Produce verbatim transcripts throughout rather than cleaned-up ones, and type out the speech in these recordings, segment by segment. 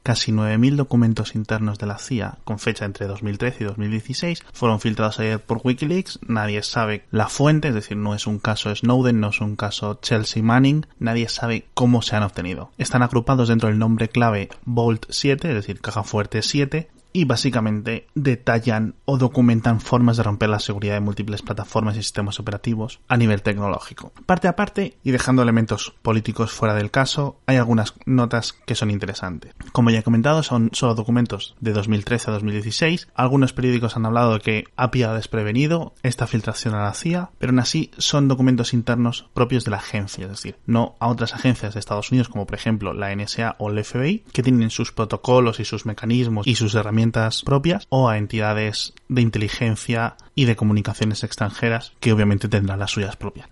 casi nueve mil documentos internos de la C I A con fecha entre dos mil trece y dos mil dieciséis fueron filtrados ayer por Wikileaks. Nadie sabe la fuente, es decir, no es un caso Snowden, no es un caso Chelsea Manning, nadie sabe cómo se han obtenido. Están agrupados dentro del nombre clave Vault siete, es decir, caja fuerte siete, y básicamente detallan o documentan formas de romper la seguridad de múltiples plataformas y sistemas operativos a nivel tecnológico. Parte a parte, y dejando elementos políticos fuera del caso, hay algunas notas que son interesantes. Como ya he comentado, son solo documentos de dos mil trece a dos mil dieciséis. Algunos periódicos han hablado de que ha pillado desprevenido esta filtración a la C I A, pero aún así son documentos internos propios de la agencia, es decir, no a otras agencias de Estados Unidos como por ejemplo la N S A o el F B I, que tienen sus protocolos y sus mecanismos y sus herramientas propias, o a entidades de inteligencia y de comunicaciones extranjeras que obviamente tendrán las suyas propias.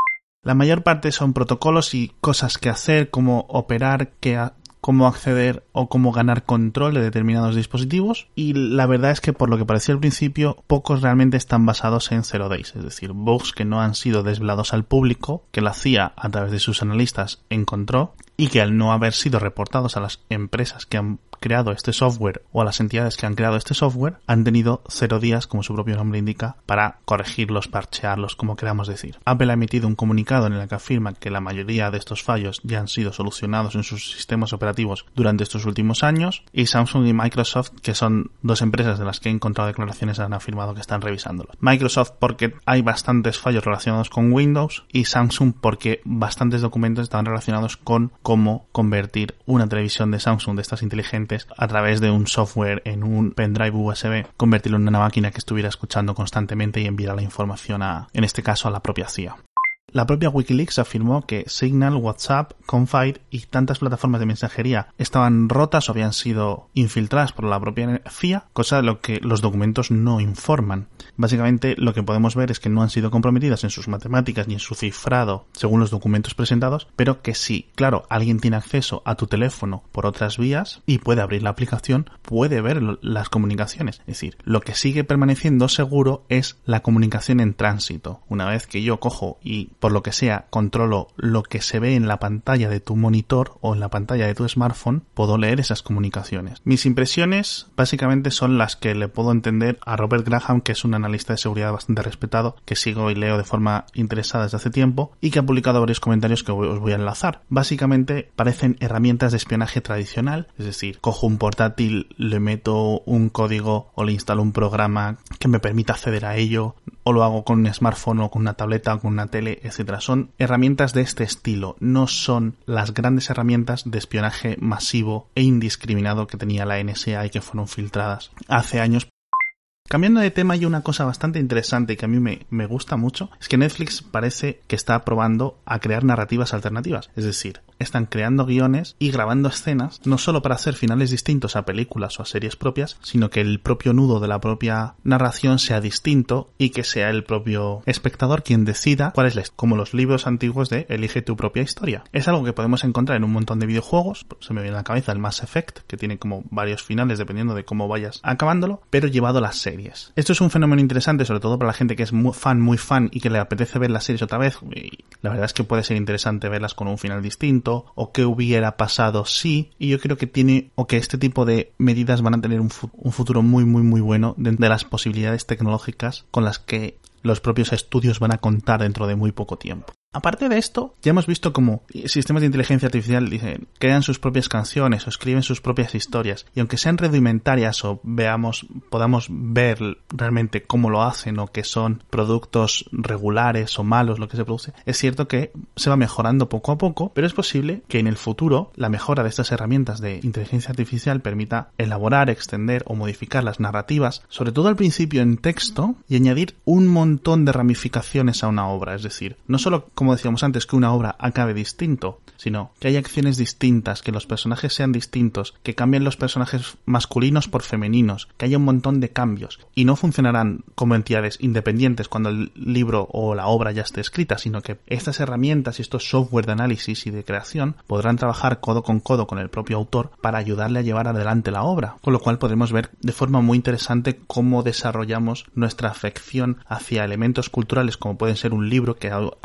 La mayor parte son protocolos y cosas que hacer, cómo operar, qué a- cómo acceder o cómo ganar control de determinados dispositivos, y la verdad es que por lo que parecía al principio pocos realmente están basados en zero days, es decir, bugs que no han sido desvelados al público, que la C I A a través de sus analistas encontró y que al no haber sido reportados a las empresas que han creado este software o a las entidades que han creado este software, han tenido cero días, como su propio nombre indica, para corregirlos, parchearlos, como queramos decir. Apple ha emitido un comunicado en el que afirma que la mayoría de estos fallos ya han sido solucionados en sus sistemas operativos durante estos últimos años, y Samsung y Microsoft, que son dos empresas de las que he encontrado declaraciones, han afirmado que están revisándolos. Microsoft porque hay bastantes fallos relacionados con Windows, y Samsung porque bastantes documentos estaban relacionados con cómo convertir una televisión de Samsung de estas inteligentes a través de un software en un pendrive U S B, convertirlo en una máquina que estuviera escuchando constantemente y enviar la información a, en este caso, a la propia C I A. La propia Wikileaks afirmó que Signal, WhatsApp, Confide y tantas plataformas de mensajería estaban rotas o habían sido infiltradas por la propia C I A, cosa de lo que los documentos no informan. Básicamente lo que podemos ver es que no han sido comprometidas en sus matemáticas ni en su cifrado según los documentos presentados, pero que sí, claro, alguien tiene acceso a tu teléfono por otras vías y puede abrir la aplicación, puede ver lo, las comunicaciones. Es decir, lo que sigue permaneciendo seguro es la comunicación en tránsito. Una vez que yo cojo y por lo que sea, controlo lo que se ve en la pantalla de tu monitor o en la pantalla de tu smartphone, puedo leer esas comunicaciones. Mis impresiones básicamente son las que le puedo entender a Robert Graham, que es un analista de seguridad bastante respetado, que sigo y leo de forma interesada desde hace tiempo y que ha publicado varios comentarios que os voy a enlazar. Básicamente parecen herramientas de espionaje tradicional, es decir, cojo un portátil, le meto un código o le instalo un programa que me permita acceder a ello, o lo hago con un smartphone o con una tableta o con una tele, etcétera. Son herramientas de este estilo, no son las grandes herramientas de espionaje masivo e indiscriminado que tenía la N S A y que fueron filtradas hace años. Cambiando de tema, hay una cosa bastante interesante que a mí me, me gusta mucho, es que Netflix parece que está probando a crear narrativas alternativas, es decir, están creando guiones y grabando escenas, no solo para hacer finales distintos a películas o a series propias, sino que el propio nudo de la propia narración sea distinto y que sea el propio espectador quien decida cuál es la historia, como los libros antiguos de Elige tu propia historia. Es algo que podemos encontrar en un montón de videojuegos, se me viene a la cabeza el Mass Effect, que tiene como varios finales dependiendo de cómo vayas acabándolo, pero llevado a las series. Esto es un fenómeno interesante, sobre todo para la gente que es muy fan, muy fan y que le apetece ver las series otra vez. Y la verdad es que puede ser interesante verlas con un final distinto, o qué hubiera pasado si, y yo creo que tiene, o que este tipo de medidas van a tener un, fu- un futuro muy, muy, muy bueno dentro de las posibilidades tecnológicas con las que los propios estudios van a contar dentro de muy poco tiempo. Aparte de esto, ya hemos visto cómo sistemas de inteligencia artificial dicen, crean sus propias canciones o escriben sus propias historias, y aunque sean rudimentarias o veamos, podamos ver realmente cómo lo hacen o que son productos regulares o malos lo que se produce, es cierto que se va mejorando poco a poco, pero es posible que en el futuro la mejora de estas herramientas de inteligencia artificial permita elaborar, extender o modificar las narrativas, sobre todo al principio en texto, y añadir un montón de ramificaciones a una obra, es decir, no solo como decíamos antes, que una obra acabe distinto, sino que haya acciones distintas, que los personajes sean distintos, que cambien los personajes masculinos por femeninos, que haya un montón de cambios, y no funcionarán como entidades independientes cuando el libro o la obra ya esté escrita, sino que estas herramientas y estos software de análisis y de creación podrán trabajar codo con codo con el propio autor para ayudarle a llevar adelante la obra, con lo cual podremos ver de forma muy interesante cómo desarrollamos nuestra afección hacia elementos culturales como pueden ser un libro, que a día de hoy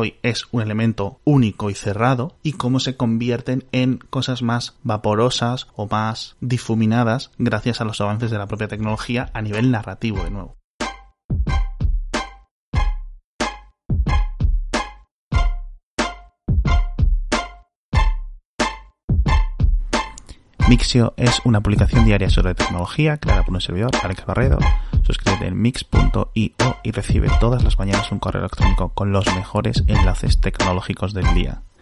hoy es un elemento único y cerrado, y cómo se convierten en cosas más vaporosas o más difuminadas gracias a los avances de la propia tecnología a nivel narrativo de nuevo. Mixio es una publicación diaria sobre tecnología creada por un servidor, Alex Barredo. Suscríbete en mix punto io y recibe todas las mañanas un correo electrónico con los mejores enlaces tecnológicos del día.